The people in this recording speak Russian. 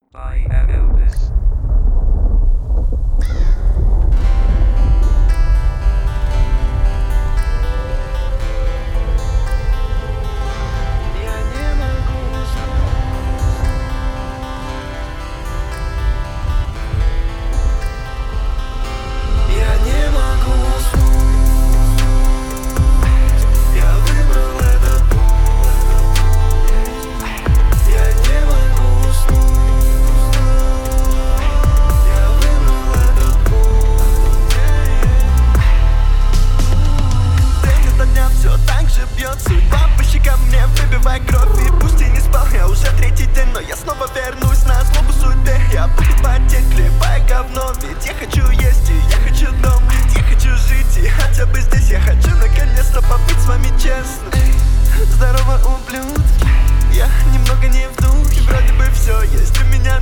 by Elvis. Судьба по щекам мне выбивает кровь. И пусть и не спал я уже третий день, но я снова вернусь на злобу судьбе. Я буду потеть, клепая говно, ведь я хочу есть и я хочу дом, ведь я хочу жить и хотя бы здесь. Я хочу наконец-то побыть с вами честно. Здорово, ублюдки, я немного не в духе. Вроде бы все есть у меня